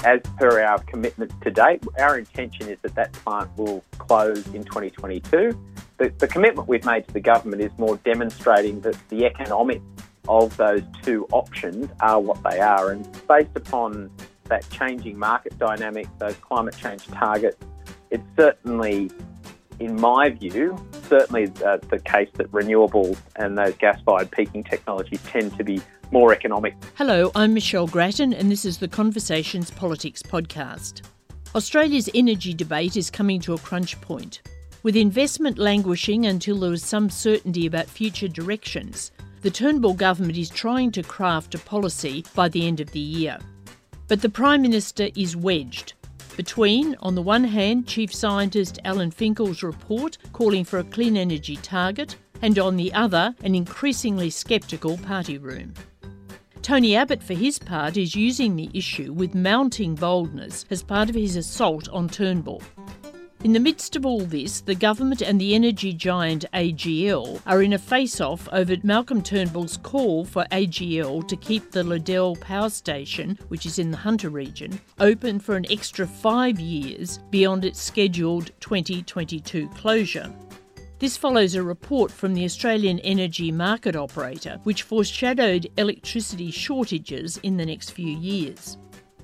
as per our commitments to date, our intention is that plant will close in 2022. The commitment we've made to the government is more demonstrating that the economics of those two options are what they are. And based upon that changing market dynamic, those climate change targets, it's certainly, in my view, the case that renewables and those gas-fired peaking technologies tend to be more economic. Hello, I'm Michelle Grattan and this is the Conversations Politics podcast. Australia's energy debate is coming to a crunch point. With investment languishing until there is some certainty about future directions, the Turnbull government is trying to craft a policy by the end of the year. But the Prime Minister is wedged between, on the one hand, Chief Scientist Alan Finkel's report calling for a clean energy target, and on the other, an increasingly sceptical party room. Tony Abbott, for his part, is using the issue with mounting boldness as part of his assault on Turnbull. In the midst of all this, the government and the energy giant AGL are in a face-off over Malcolm Turnbull's call for AGL to keep the Liddell power station, which is in the Hunter region, open for an extra 5 years beyond its scheduled 2022 closure. This follows a report from the Australian Energy Market Operator, which foreshadowed electricity shortages in the next few years.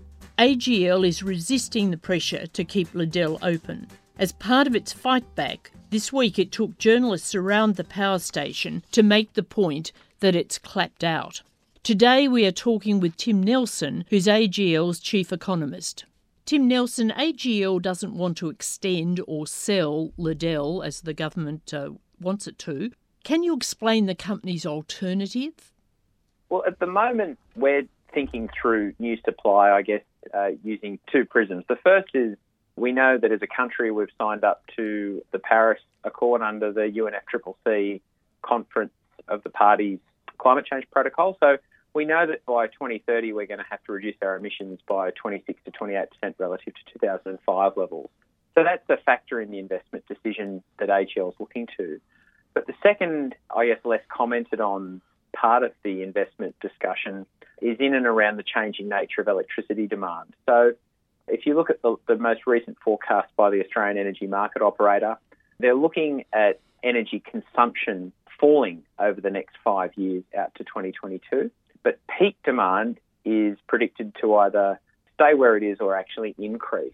AGL is resisting the pressure to keep Liddell open. As part of its fight back, this week it took journalists around the power station to make the point that it's clapped out. Today we are talking with Tim Nelson, who's AGL's chief economist. Tim Nelson, AGL doesn't want to extend or sell Liddell as the government wants it to. Can you explain the company's alternative? Well, at the moment, we're thinking through new supply, I guess, using two prisms. The first is we know that as a country we've signed up to the Paris Accord under the UNFCCC Conference of the Parties Climate Change Protocol. So we know that by 2030 we're going to have to reduce our emissions by 26 to 28% relative to 2005 levels. So that's a factor in the investment decision that AGL is looking to. But the second, I guess, less commented on part of the investment discussion is in and around the changing nature of electricity demand. So if you look at the most recent forecast by the Australian Energy Market Operator, they're looking at energy consumption falling over the next 5 years out to 2022. But peak demand is predicted to either stay where it is or actually increase.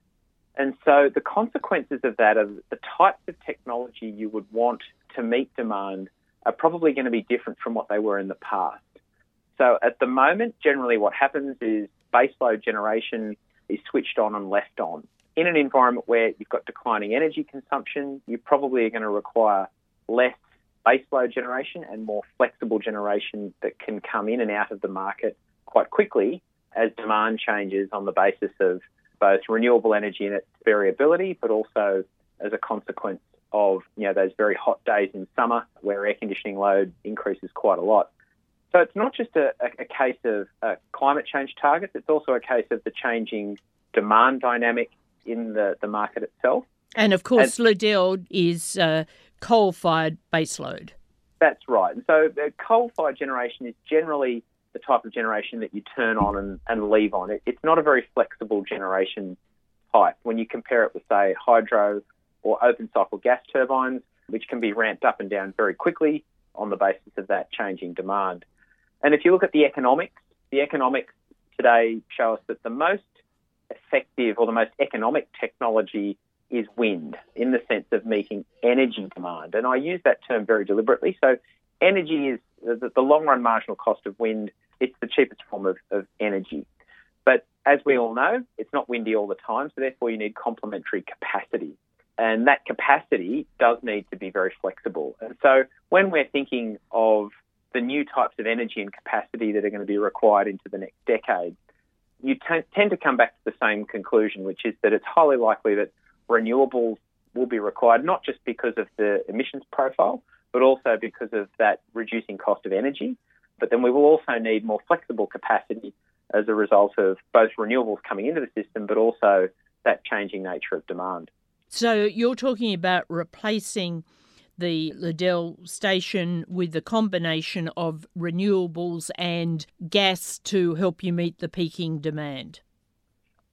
And so the consequences of that are the types of technology you would want to meet demand are probably going to be different from what they were in the past. So at the moment, generally what happens is baseload generation is switched on and left on. In an environment where you've got declining energy consumption, you probably are going to require less baseload generation and more flexible generation that can come in and out of the market quite quickly as demand changes on the basis of both renewable energy and its variability, but also as a consequence of those very hot days in summer where air conditioning load increases quite a lot. So it's not just a case of climate change targets, it's also a case of the changing demand dynamic in the market itself. And of course, Liddell is coal-fired baseload. That's right. And so coal-fired generation is generally the type of generation that you turn on and leave on. It's not a very flexible generation type when you compare it with, say, hydro or open-cycle gas turbines, which can be ramped up and down very quickly on the basis of that changing demand. And if you look at the economics today show us that the most effective or the most economic technology is wind in the sense of meeting energy demand. And I use that term very deliberately. So energy is the long-run marginal cost of wind. It's the cheapest form of energy. But as we all know, it's not windy all the time, so therefore you need complementary capacity. And that capacity does need to be very flexible. And so when we're thinking of the new types of energy and capacity that are going to be required into the next decade, you tend to come back to the same conclusion, which is that it's highly likely that renewables will be required, not just because of the emissions profile, but also because of that reducing cost of energy. But then we will also need more flexible capacity as a result of both renewables coming into the system, but also that changing nature of demand. So you're talking about replacing the Liddell station with the combination of renewables and gas to help you meet the peaking demand?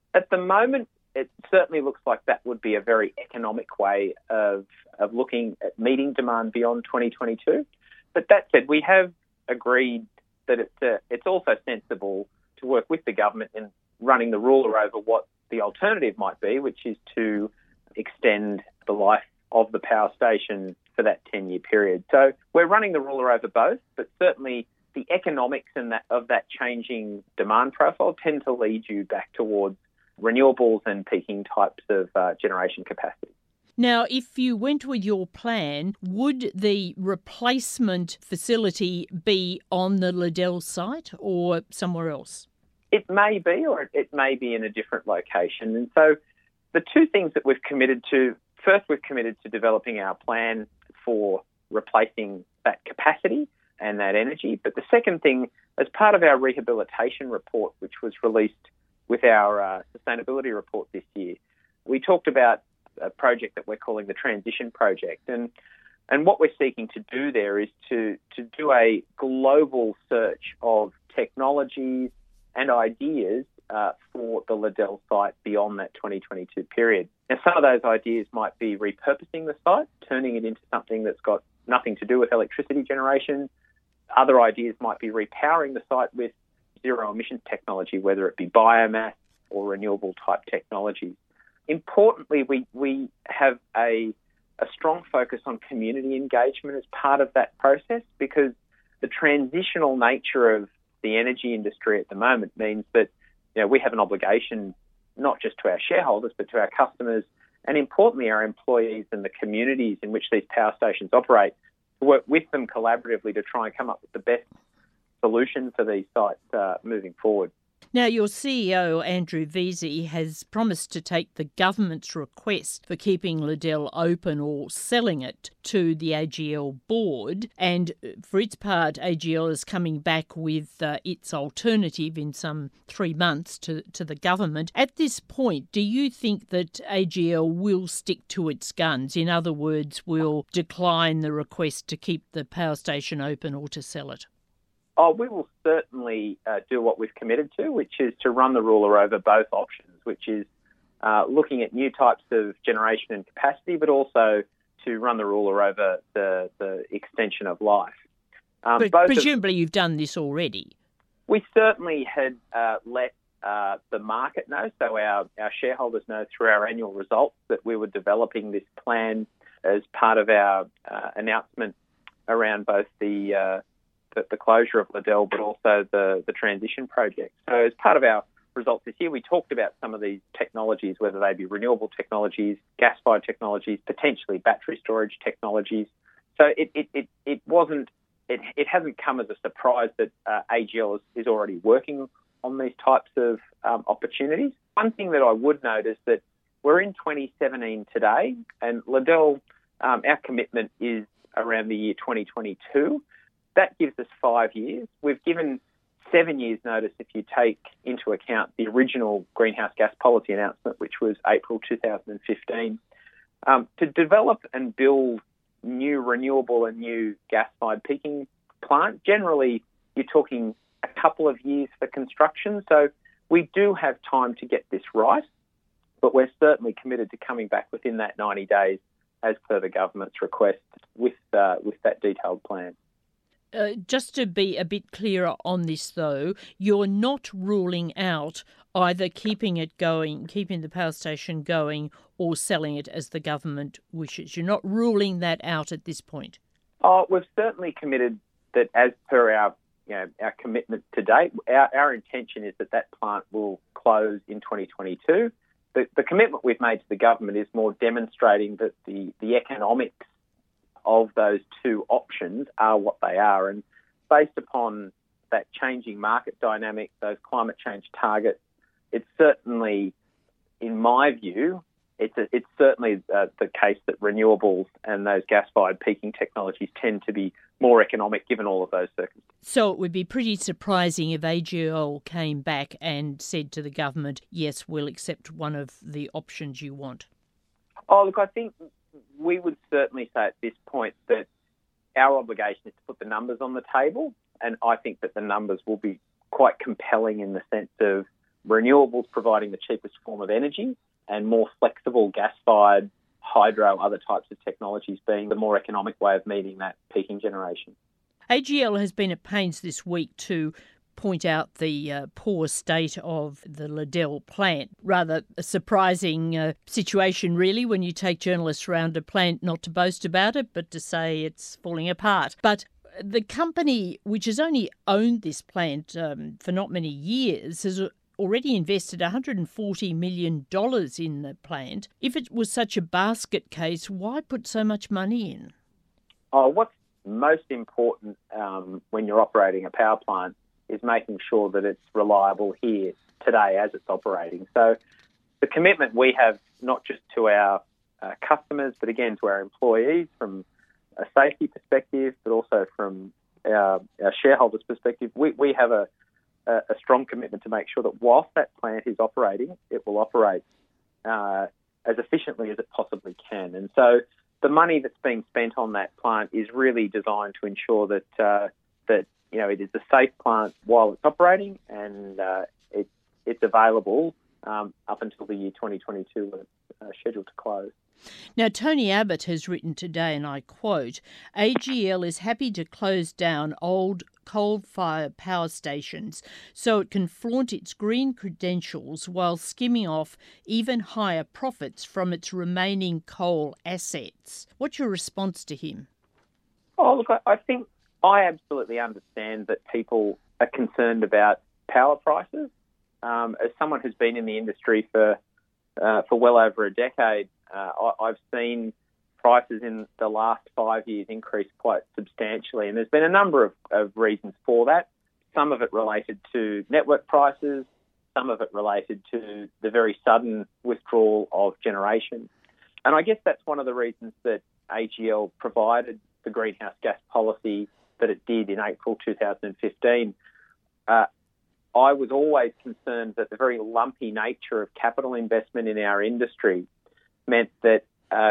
At the moment, it certainly looks like that would be a very economic way of looking at meeting demand beyond 2022. But that said, we have agreed that it's also sensible to work with the government in running the ruler over what the alternative might be, which is to extend the life of the power station for that 10-year period. So we're running the ruler over both, but certainly the economics of that changing demand profile tend to lead you back towards renewables and peaking types of generation capacity. Now, if you went with your plan, would the replacement facility be on the Liddell site or somewhere else? It may be, or it may be in a different location. And so the two things that we've committed to, first, we've committed to developing our plan for replacing that capacity and that energy. But the second thing, as part of our rehabilitation report, which was released with our sustainability report this year, we talked about a project that we're calling the Transition Project. And what we're seeking to do there is to do a global search of technologies and ideas for the Liddell site beyond that 2022 period. Now, some of those ideas might be repurposing the site, turning it into something that's got nothing to do with electricity generation. Other ideas might be repowering the site with zero emissions technology, whether it be biomass or renewable type technologies. Importantly, we have a strong focus on community engagement as part of that process, because the transitional nature of the energy industry at the moment means that we have an obligation not just to our shareholders but to our customers and, importantly, our employees and the communities in which these power stations operate, to work with them collaboratively to try and come up with the best solution for these sites moving forward. Now, your CEO, Andrew Vesey, has promised to take the government's request for keeping Liddell open or selling it to the AGL board. And for its part, AGL is coming back with its alternative in some 3 months to the government. At this point, do you think that AGL will stick to its guns? In other words, will decline the request to keep the power station open or to sell it? We will certainly do what we've committed to, which is to run the ruler over both options, which is looking at new types of generation and capacity, but also to run the ruler over the extension of life. But presumably you've done this already. We certainly had let the market know, so our shareholders know through our annual results, that we were developing this plan as part of our announcement around both the closure of Liddell, but also the Transition Project. So as part of our results this year, we talked about some of these technologies, whether they be renewable technologies, gas-fired technologies, potentially battery storage technologies. So it hasn't come as a surprise that AGL is already working on these types of opportunities. One thing that I would note is that we're in 2017 today, and Liddell, our commitment is around the year 2022. That gives us 5 years. We've given 7 years' notice if you take into account the original greenhouse gas policy announcement, which was April 2015. To develop and build new renewable and new gas-fired peaking plant, generally you're talking a couple of years for construction. So we do have time to get this right, but we're certainly committed to coming back within that 90 days as per the government's request with that detailed plan. Just to be a bit clearer on this, though, you're not ruling out either keeping it going, keeping the power station going, or selling it as the government wishes. You're not ruling that out at this point. We've certainly committed that, as per our commitment to date, our intention is that plant will close in 2022. The commitment we've made to the government is more demonstrating that the economics of those two options are what they are. And based upon that changing market dynamic, those climate change targets, it's certainly, in my view, it's certainly the case that renewables and those gas-fired peaking technologies tend to be more economic given all of those circumstances. So it would be pretty surprising if AGL came back and said to the government, yes, we'll accept one of the options you want. Oh, look, I think we would certainly say at this point that our obligation is to put the numbers on the table, and I think that the numbers will be quite compelling in the sense of renewables providing the cheapest form of energy and more flexible gas-fired, hydro, other types of technologies being the more economic way of meeting that peaking generation. AGL has been at pains this week to point out the poor state of the Liddell plant. Rather a surprising situation, really, when you take journalists around a plant not to boast about it, but to say it's falling apart. But the company, which has only owned this plant for not many years, has already invested $140 million in the plant. If it was such a basket case, why put so much money in? What's most important when you're operating a power plant is making sure that it's reliable here today as it's operating. So the commitment we have, not just to our customers, but again to our employees from a safety perspective, but also from our shareholders' perspective, we have a strong commitment to make sure that whilst that plant is operating, it will operate as efficiently as it possibly can. And so the money that's being spent on that plant is really designed to ensure that it is a safe plant while it's operating, and it's available up until the year 2022 when it's scheduled to close. Now, Tony Abbott has written today, and I quote, AGL is happy to close down old coal-fired power stations so it can flaunt its green credentials while skimming off even higher profits from its remaining coal assets. What's your response to him? Oh, look, I think I absolutely understand that people are concerned about power prices. As someone who's been in the industry for well over a decade, I've seen prices in the last 5 years increase quite substantially, and there's been a number of reasons for that. Some of it related to network prices, some of it related to the very sudden withdrawal of generation. And I guess that's one of the reasons that AGL provided the greenhouse gas policy that it did in April 2015. I was always concerned that the very lumpy nature of capital investment in our industry meant that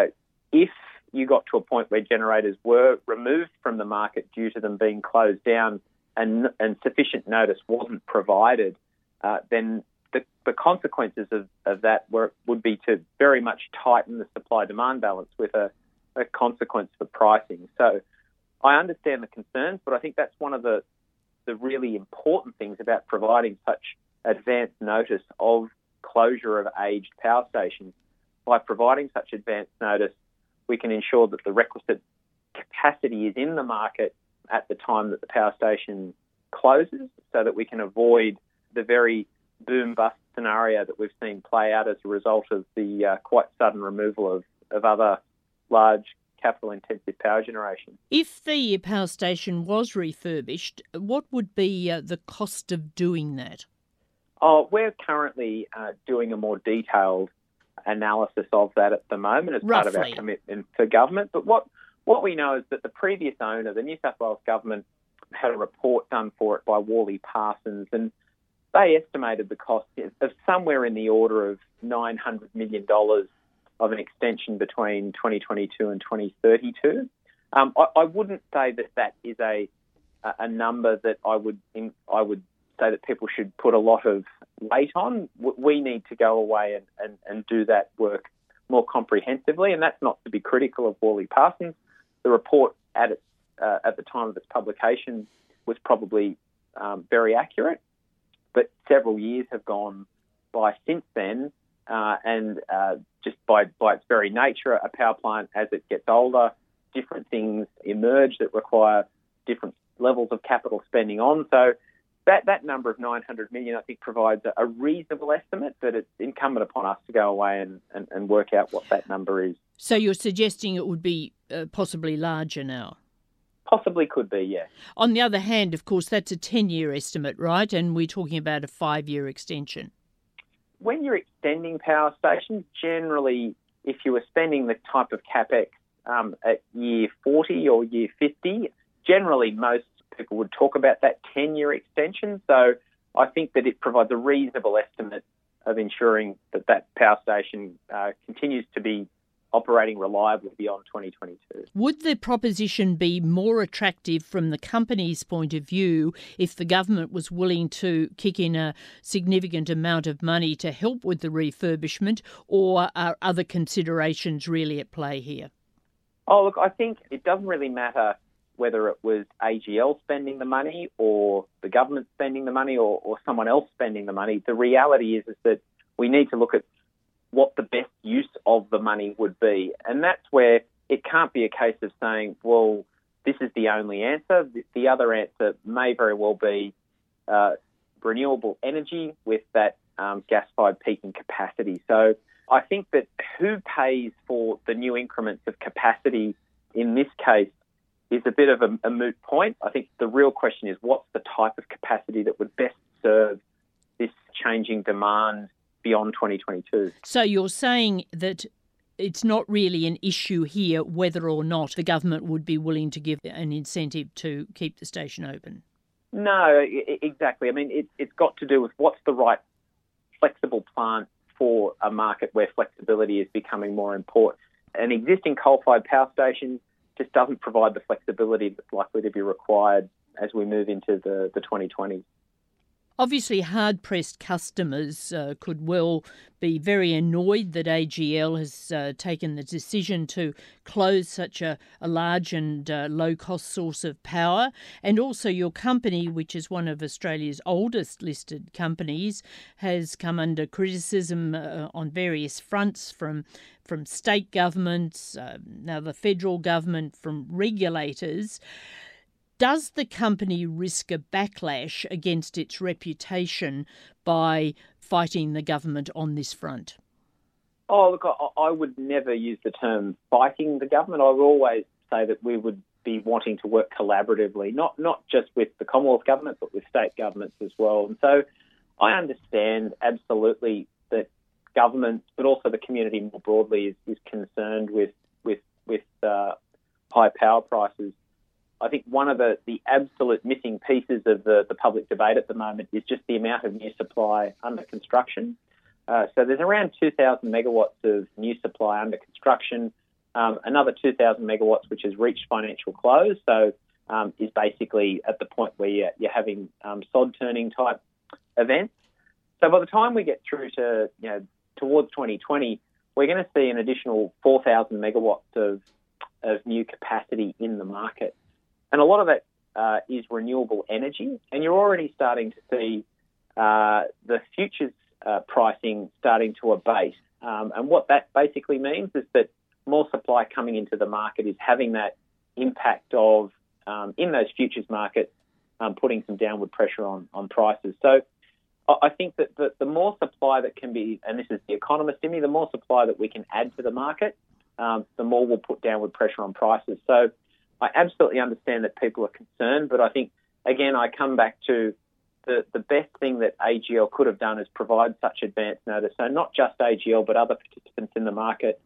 if you got to a point where generators were removed from the market due to them being closed down and sufficient notice wasn't provided, then the consequences of that would be to very much tighten the supply-demand balance with a consequence for pricing. So I understand the concerns, but I think that's one of the really important things about providing such advance notice of closure of aged power stations. By providing such advance notice, we can ensure that the requisite capacity is in the market at the time that the power station closes, so that we can avoid the very boom-bust scenario that we've seen play out as a result of the quite sudden removal of other large capital-intensive power generation. If the power station was refurbished, what would be the cost of doing that? We're currently doing a more detailed analysis of that at the moment as part of our commitment for government. But what we know is that the previous owner, the New South Wales government, had a report done for it by Worley Parsons, and they estimated the cost of somewhere in the order of $900 million of an extension between 2022 and 2032. I wouldn't say that is a number that I would say that people should put a lot of weight on. We need to go away and do that work more comprehensively, and that's not to be critical of Worley Parsons. The report at the time of its publication was probably very accurate, but several years have gone by since then, and just by its very nature, a power plant, as it gets older, different things emerge that require different levels of capital spending on. So that number of $900 million, I think, provides a reasonable estimate, but it's incumbent upon us to go away and work out what that number is. So you're suggesting it would be possibly larger now? Possibly could be, yeah. On the other hand, of course, that's a 10-year estimate, right? And we're talking about a 5-year extension. When you're extending power stations, generally, if you were spending the type of CapEx at year 40 or year 50, generally most people would talk about that 10-year extension. So I think that it provides a reasonable estimate of ensuring that power station continues to be operating reliably beyond 2022. Would the proposition be more attractive from the company's point of view if the government was willing to kick in a significant amount of money to help with the refurbishment, or are other considerations really at play here? Oh, look, I think it doesn't really matter whether it was AGL spending the money or the government spending the money or someone else spending the money. The reality is that we need to look at what the best use of the money would be. And that's where it can't be a case of saying, well, this is the only answer. The other answer may very well be renewable energy with that gas-fired peaking capacity. So I think that who pays for the new increments of capacity in this case is a bit of a moot point. I think the real question is what's the type of capacity that would best serve this changing demand beyond 2022. So you're saying that it's not really an issue here whether or not the government would be willing to give an incentive to keep the station open? No, exactly. I mean, it's got to do with what's the right flexible plant for a market where flexibility is becoming more important. An existing coal-fired power station just doesn't provide the flexibility that's likely to be required as we move into the 2020s. Obviously, hard-pressed customers could well be very annoyed that AGL has taken the decision to close such a large and low-cost source of power. And also your company, which is one of Australia's oldest listed companies, has come under criticism on various fronts from state governments, now the federal government, from regulators. Does the company risk a backlash against its reputation by fighting the government on this front? Oh, look, I would never use the term fighting the government. I would always say that we would be wanting to work collaboratively, not just with the Commonwealth government, but with state governments as well. And so I understand absolutely that government, but also the community more broadly, is concerned with high power prices. I think one of the absolute missing pieces of the public debate at the moment is just the amount of new supply under construction. So there's around 2,000 megawatts of new supply under construction, another 2,000 megawatts which has reached financial close, so is basically at the point where you're having sod turning type events. So by the time we get through to towards 2020, we're going to see an additional 4,000 megawatts of new capacity in the market. And a lot of that is renewable energy, and you're already starting to see the futures pricing starting to abate. And what that basically means is that more supply coming into the market is having that impact of, in those futures markets, putting some downward pressure on prices. So I think that the more supply that can be, and this is the economist in me, the more supply that we can add to the market, the more we'll put downward pressure on prices. So I absolutely understand that people are concerned, but I think, again, I come back to the best thing that AGL could have done is provide such advance notice. So not just AGL, but other participants in the market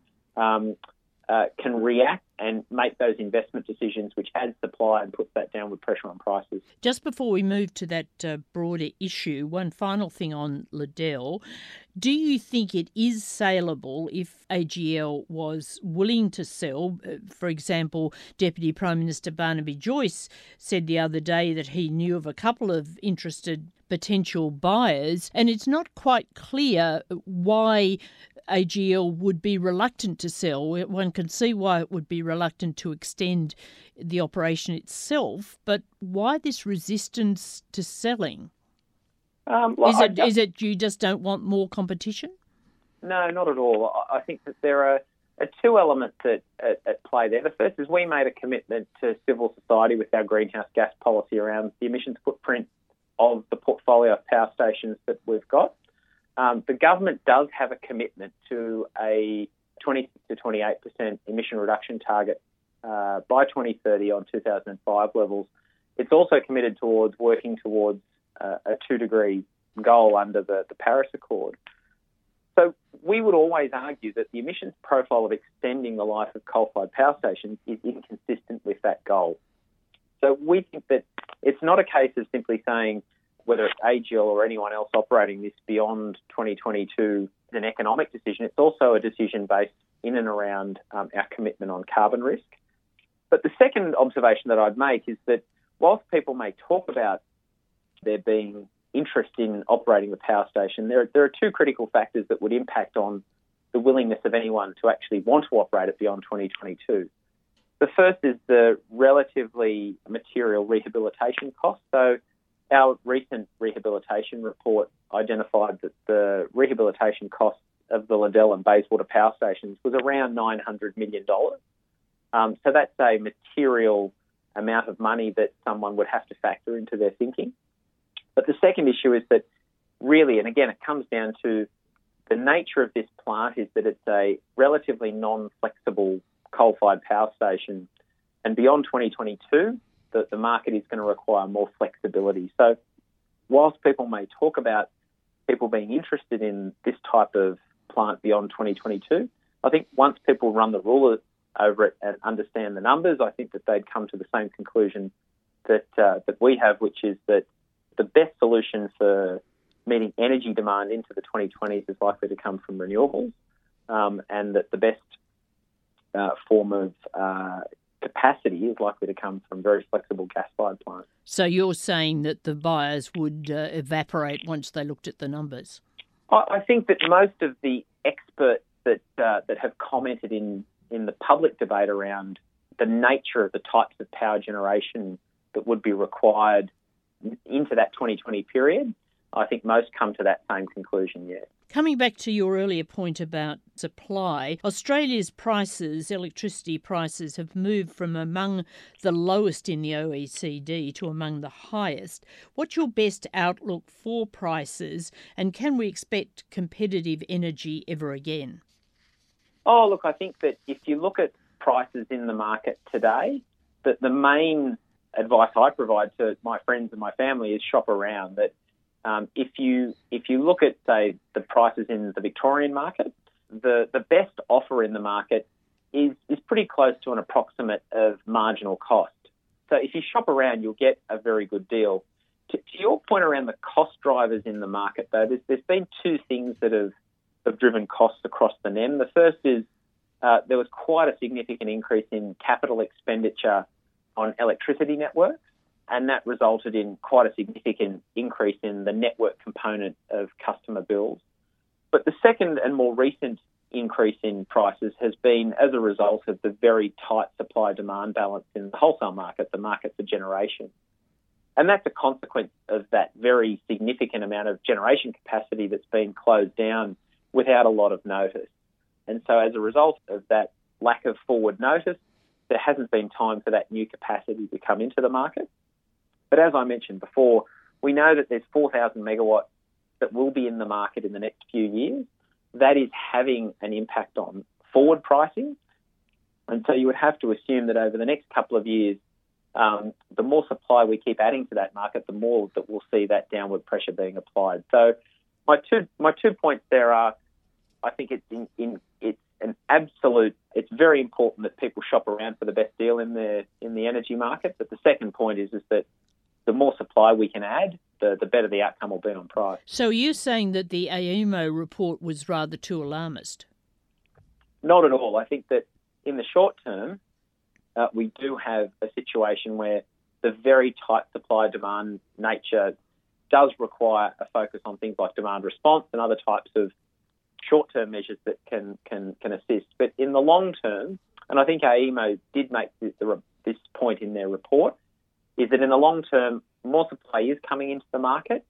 can react and make those investment decisions which add supply and puts that downward pressure on prices. Just before we move to that broader issue, one final thing on Liddell. Do you think it is saleable if AGL was willing to sell? For example, Deputy Prime Minister Barnaby Joyce said the other day that he knew of a couple of interested potential buyers, and it's not quite clear why AGL would be reluctant to sell. One can see why it would be reluctant to extend the operation itself, but why this resistance to selling? Is it you just don't want more competition? No, not at all. I think that there are two elements at play there. The first is we made a commitment to civil society with our greenhouse gas policy around the emissions footprint of the portfolio of power stations that we've got. The government does have a commitment to a 20 to 28% emission reduction target by 2030 on 2005 levels. It's also committed towards working towards a 2-degree goal under the Paris Accord. So we would always argue that the emissions profile of extending the life of coal-fired power stations is inconsistent with that goal. So we think that it's not a case of simply saying whether it's AGL or anyone else operating this beyond 2022 is an economic decision. It's also a decision based in and around our commitment on carbon risk. But the second observation that I'd make is that whilst people may talk about there being interest in operating the power station, there are two critical factors that would impact on the willingness of anyone to actually want to operate it beyond 2022. The first is the relatively material rehabilitation costs. So our recent rehabilitation report identified that the rehabilitation costs of the Liddell and Bayswater power stations was around $900 million. So that's a material amount of money that someone would have to factor into their thinking. But the second issue is that really, and again, it comes down to the nature of this plant is that it's a relatively non-flexible coal-fired power station. And beyond 2022, the market is going to require more flexibility. So whilst people may talk about people being interested in this type of plant beyond 2022, I think once people run the ruler over it and understand the numbers, I think that they'd come to the same conclusion that we have, which is that the best solution for meeting energy demand into the 2020s is likely to come from renewables, and that the best form of capacity is likely to come from very flexible gas-fired plants. So you're saying that the buyers would evaporate once they looked at the numbers? I think that most of the experts that have commented in the public debate around the nature of the types of power generation that would be required into that 2020 period, I think most come to that same conclusion, yeah. Coming back to your earlier point about supply, Australia's prices, electricity prices, have moved from among the lowest in the OECD to among the highest. What's your best outlook for prices, and can we expect competitive energy ever again? Oh, look, I think that if you look at prices in the market today, that the main advice I provide to my friends and my family is shop around. That if you look at, say, the prices in the Victorian market, the best offer in the market is pretty close to an approximate of marginal cost. So if you shop around, you'll get a very good deal. To your point around the cost drivers in the market, though, there's been two things that have driven costs across the NEM. The first is there was quite a significant increase in capital expenditure on electricity networks, and that resulted in quite a significant increase in the network component of customer bills. But the second and more recent increase in prices has been as a result of the very tight supply-demand balance in the wholesale market, the market for generation. And that's a consequence of that very significant amount of generation capacity that's been closed down without a lot of notice. And so as a result of that lack of forward notice, there hasn't been time for that new capacity to come into the market. But as I mentioned before, we know that there's 4,000 megawatts that will be in the market in the next few years. That is having an impact on forward pricing. And so you would have to assume that over the next couple of years, the more supply we keep adding to that market, the more that we'll see that downward pressure being applied. So my two points there are, I think it's an absolute. It's very important that people shop around for the best deal in the energy market. But the second point is that the more supply we can add, the better the outcome will be on price. So you're saying that the AEMO report was rather too alarmist? Not at all. I think that in the short term, we do have a situation where the very tight supply-demand nature does require a focus on things like demand response and other types of short-term measures that can assist. But in the long term, and I think AEMO did make this point in their report, is that in the long term, more supply is coming into the market,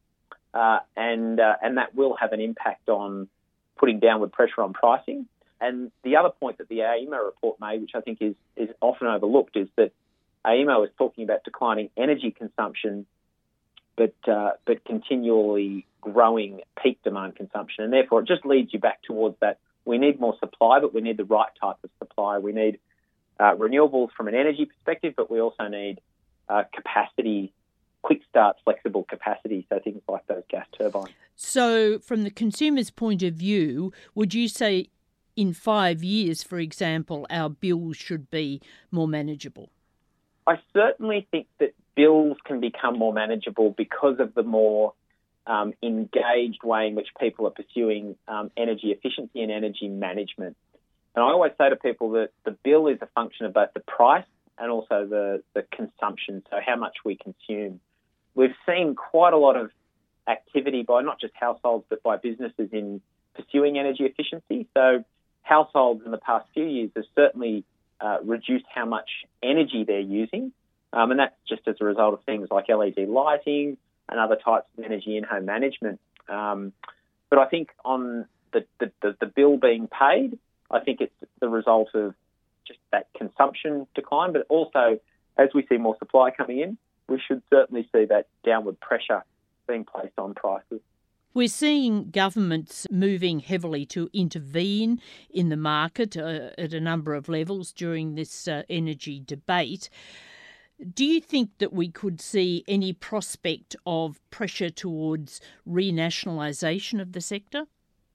and that will have an impact on putting downward pressure on pricing. And the other point that the AEMO report made, which I think is often overlooked, is that AEMO is talking about declining energy consumption, but continually growing peak demand consumption. And therefore, it just leads you back towards that. We need more supply, but we need the right type of supply. We need renewables from an energy perspective, but we also need capacity, quick start, flexible capacity, so things like those gas turbines. So from the consumer's point of view, would you say in 5 years, for example, our bills should be more manageable? I certainly think that bills can become more manageable because of the more engaged way in which people are pursuing energy efficiency and energy management. And I always say to people that the bill is a function of both the price and also the consumption, so how much we consume. We've seen quite a lot of activity by not just households but by businesses in pursuing energy efficiency. So households in the past few years have certainly reduced how much energy they're using, and that's just as a result of things like LED lighting and other types of energy in-home management. But I think on the bill being paid, I think it's the result of just that consumption decline, but also as we see more supply coming in, we should certainly see that downward pressure being placed on prices. We're seeing governments moving heavily to intervene in the market at a number of levels during this energy debate. Do you think that we could see any prospect of pressure towards renationalisation of the sector?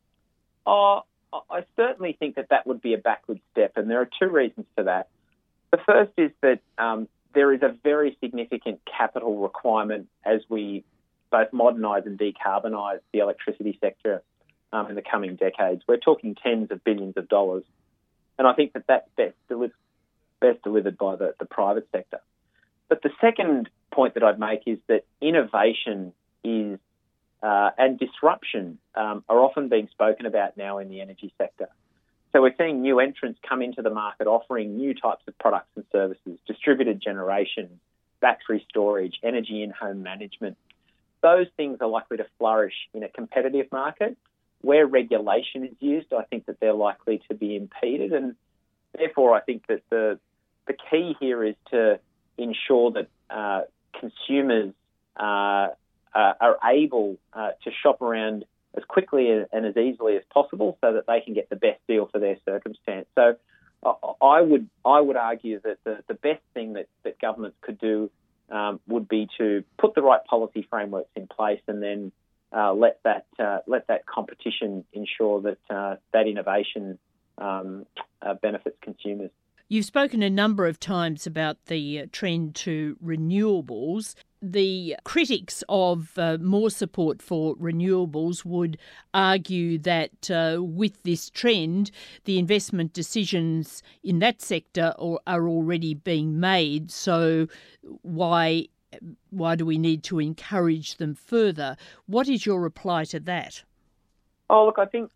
I certainly think that would be a backward step, and there are two reasons for that. The first is that there is a very significant capital requirement as we both modernise and decarbonise the electricity sector in the coming decades. We're talking tens of billions of dollars, and I think that's best delivered by the private sector. But the second point that I'd make is that innovation is and disruption are often being spoken about now in the energy sector. So we're seeing new entrants come into the market offering new types of products and services, distributed generation, battery storage, energy in-home management. Those things are likely to flourish in a competitive market. Where regulation is used, I think that they're likely to be impeded, and therefore I think that the key here is to ensure that consumers are able to shop around as quickly and as easily as possible so that they can get the best deal for their circumstance. So I would argue that the best thing that governments could do would be to put the right policy frameworks in place and then let that competition ensure that that innovation benefits consumers. You've spoken a number of times about the trend to renewables. The critics of more support for renewables would argue that with this trend, the investment decisions in that sector are already being made. So why do we need to encourage them further? What is your reply to that? Oh, look, I think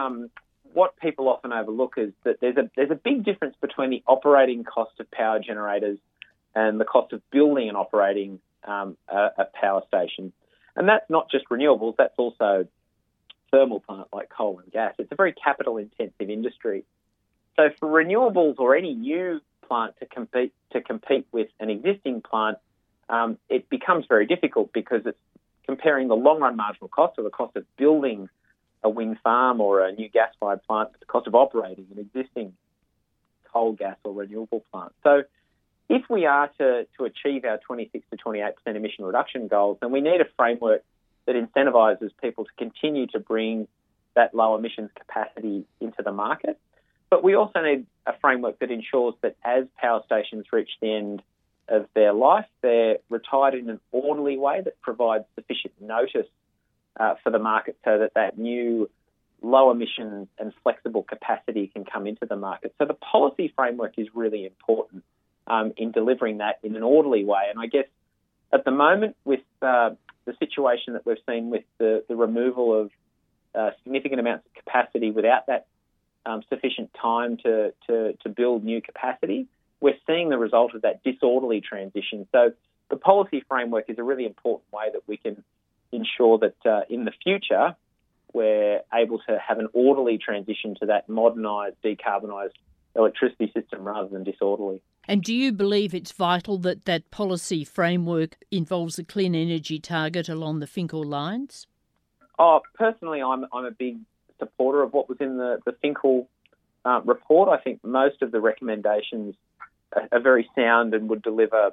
what people often overlook is that there's a big difference between the operating cost of power generators and the cost of building and operating a power station. And that's not just renewables, that's also thermal plant like coal and gas. It's a very capital-intensive industry. So for renewables or any new plant to compete with an existing plant, it becomes very difficult because it's comparing the long-run marginal cost, or the cost of building a wind farm or a new gas-fired plant, with the cost of operating an existing coal, gas or renewable plant. So if we are to achieve our 26 to 28% emission reduction goals, then we need a framework that incentivises people to continue to bring that low emissions capacity into the market. But we also need a framework that ensures that as power stations reach the end of their life, they're retired in an orderly way that provides sufficient notice for the market so that new low emissions and flexible capacity can come into the market. So the policy framework is really important in delivering that in an orderly way. And I guess at the moment, with the situation that we've seen with the removal of significant amounts of capacity without that sufficient time to build new capacity, we're seeing the result of that disorderly transition. So the policy framework is a really important way that we can ensure that in the future we're able to have an orderly transition to that modernised, decarbonised electricity system rather than disorderly. And do you believe it's vital that that policy framework involves a clean energy target along the Finkel lines? Personally, I'm a big supporter of what was in the Finkel report. I think most of the recommendations are very sound and would deliver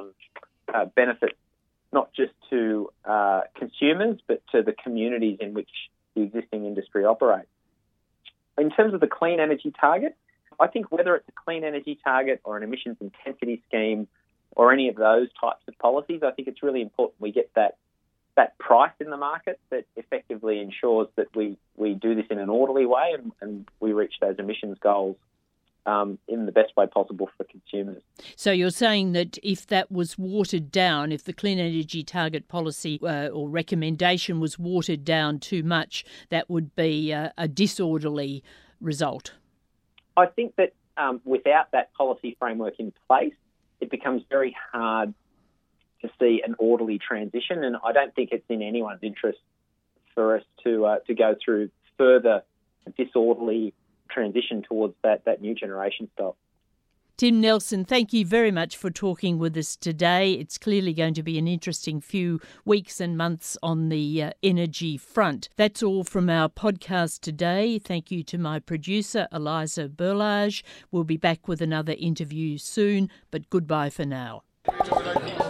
benefits not just to consumers but to the communities in which the existing industry operates. In terms of the clean energy target, I think whether it's a clean energy target or an emissions intensity scheme or any of those types of policies, I think it's really important we get that that price in the market that effectively ensures that we do this in an orderly way and we reach those emissions goals in the best way possible for consumers. So you're saying that if that was watered down, if the Clean Energy Target Policy or recommendation was watered down too much, that would be a disorderly result? I think that without that policy framework in place, it becomes very hard to see an orderly transition, and I don't think it's in anyone's interest for us to go through further disorderly transition towards that new generation stock. Tim Nelson, thank you very much for talking with us today. It's clearly going to be an interesting few weeks and months on the energy front. That's all from our podcast today. Thank you to my producer, Eliza Berlage. We'll be back with another interview soon, but goodbye for now.